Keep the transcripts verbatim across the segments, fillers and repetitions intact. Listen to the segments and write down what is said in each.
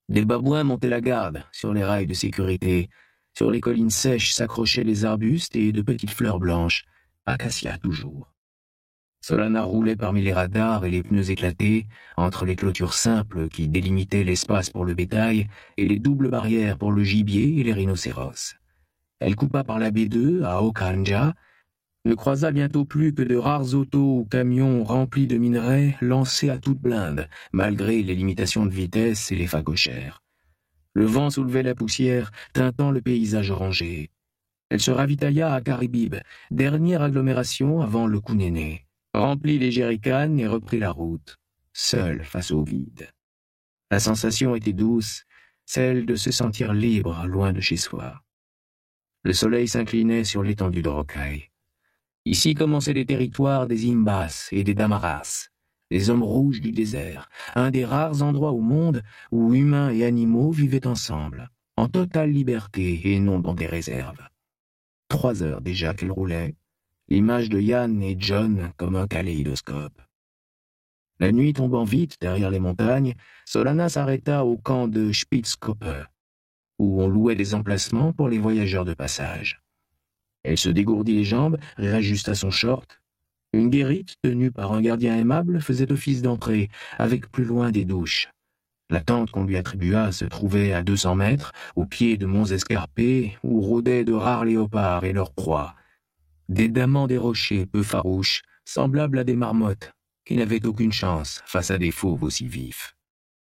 Des babouins montaient la garde sur les rails de sécurité. Sur les collines sèches s'accrochaient les arbustes et de petites fleurs blanches, acacias toujours. Solana roulait parmi les radars et les pneus éclatés, entre les clôtures simples qui délimitaient l'espace pour le bétail et les doubles barrières pour le gibier et les rhinocéros. Elle coupa par la baie deux à Okanja, ne croisa bientôt plus que de rares autos ou camions remplis de minerais lancés à toute blinde, malgré les limitations de vitesse et les phagochères. Le vent soulevait la poussière, teintant le paysage orangé. Elle se ravitailla à Caribib, dernière agglomération avant le Kounéné, remplit les jerrycans et reprit la route, seule face au vide. La sensation était douce, celle de se sentir libre loin de chez soi. Le soleil s'inclinait sur l'étendue de rocailles. Ici commençaient les territoires des Imbas et des Damaras, les hommes rouges du désert, un des rares endroits au monde où humains et animaux vivaient ensemble, en totale liberté et non dans des réserves. Trois heures déjà qu'elle roulait, l'image de Yann et John comme un kaléidoscope. La nuit tombant vite derrière les montagnes, Solana s'arrêta au camp de Spitzkoppe, où on louait des emplacements pour les voyageurs de passage. Elle se dégourdit les jambes, réajusta son short. Une guérite, tenue par un gardien aimable, faisait office d'entrée, avec plus loin des douches. La tente qu'on lui attribua se trouvait à deux cents mètres, au pied de monts escarpés, où rôdaient de rares léopards et leurs proies. Des damans des rochers peu farouches, semblables à des marmottes, qui n'avaient aucune chance face à des fauves aussi vifs.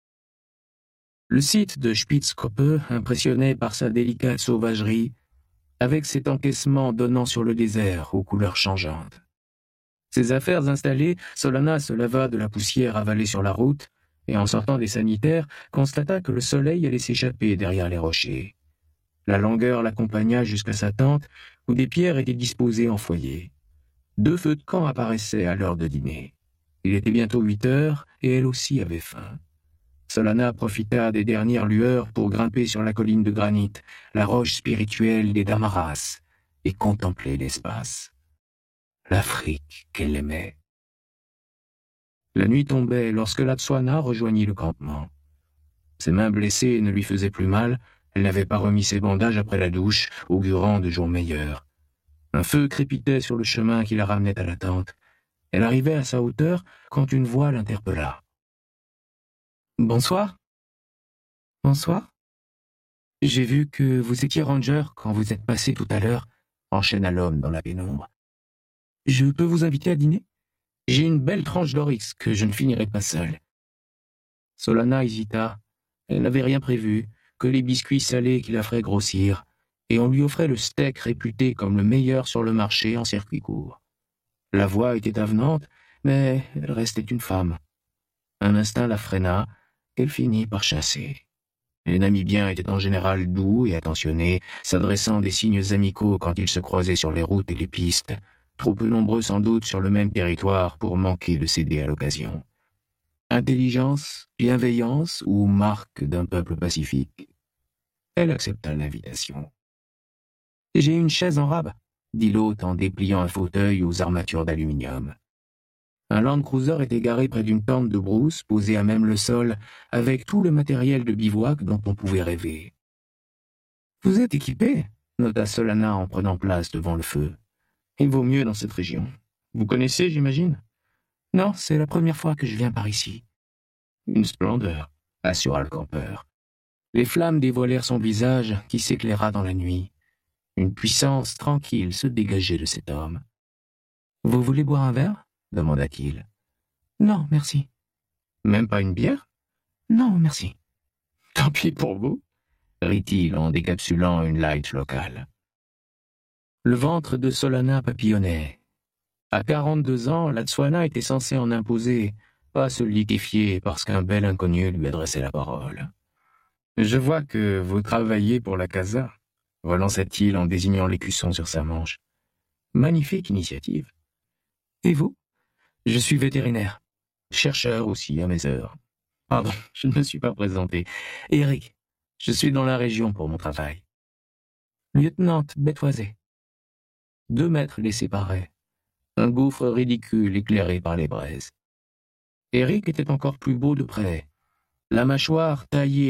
Le site de Spitzkoppe impressionnait par sa délicate sauvagerie, avec cet encaissement donnant sur le désert aux couleurs changeantes. Ses affaires installées, Solana se lava de la poussière avalée sur la route et, en sortant des sanitaires, constata que le soleil allait s'échapper derrière les rochers. La longueur l'accompagna jusqu'à sa tente, où des pierres étaient disposées en foyer. Deux feux de camp apparaissaient à l'heure de dîner. Il était bientôt huit heures et elle aussi avait faim. Solana profita des dernières lueurs pour grimper sur la colline de granit, la roche spirituelle des Damaras, et contempler l'espace. L'Afrique qu'elle aimait. La nuit tombait lorsque Latswana rejoignit le campement. Ses mains blessées ne lui faisaient plus mal, elle n'avait pas remis ses bandages après la douche, augurant de jours meilleurs. Un feu crépitait sur le chemin qui la ramenait à la tente. Elle arrivait à sa hauteur quand une voix l'interpella. « Bonsoir. »« Bonsoir. J'ai vu que vous étiez ranger quand vous êtes passé tout à l'heure, » enchaîna l'homme dans la pénombre. « Je peux vous inviter à dîner ? J'ai une belle tranche d'oryx que je ne finirai pas seule. » Solana hésita. Elle n'avait rien prévu, que les biscuits salés qui la feraient grossir, et on lui offrait le steak réputé comme le meilleur sur le marché en circuit court. La voix était avenante, mais elle restait une femme. Un instinct la freina, qu'elle finit par chasser. Les Namibiens étaient en général doux et attentionnés, s'adressant des signes amicaux quand ils se croisaient sur les routes et les pistes, trop peu nombreux sans doute sur le même territoire pour manquer de céder à l'occasion. Intelligence, bienveillance ou marque d'un peuple pacifique. Elle accepta l'invitation. « J'ai une chaise en rab », dit l'hôte en dépliant un fauteuil aux armatures d'aluminium. Un Land Cruiser était garé près d'une tente de brousse, posée à même le sol, avec tout le matériel de bivouac dont on pouvait rêver. « Vous êtes équipé ?» nota Solana en prenant place devant le feu. « Il vaut mieux dans cette région. Vous connaissez, j'imagine ?»« Non, c'est la première fois que je viens par ici. »« Une splendeur, » assura le campeur. Les flammes dévoilèrent son visage qui s'éclaira dans la nuit. Une puissance tranquille se dégageait de cet homme. « Vous voulez boire un verre ?» demanda-t-il. « Non, merci. »« Même pas une bière ?»« Non, merci. »« Tant pis pour vous, » rit-il en décapsulant une light locale. Le ventre de Solana papillonnait. À quarante-deux ans, Latswana était censé en imposer, pas se liquéfier parce qu'un bel inconnu lui adressait la parole. « Je vois que vous travaillez pour la casa, » relança-t-il en désignant l'écusson sur sa manche. « Magnifique initiative. »« Et vous ?»« Je suis vétérinaire. Chercheur aussi à mes heures. »« Pardon, je ne me suis pas présenté. Eric, je suis dans la région pour mon travail. »« Lieutenant Bétoisé. » Deux mètres les séparaient. Un gouffre ridicule éclairé par les braises. Eric était encore plus beau de près. La mâchoire taillée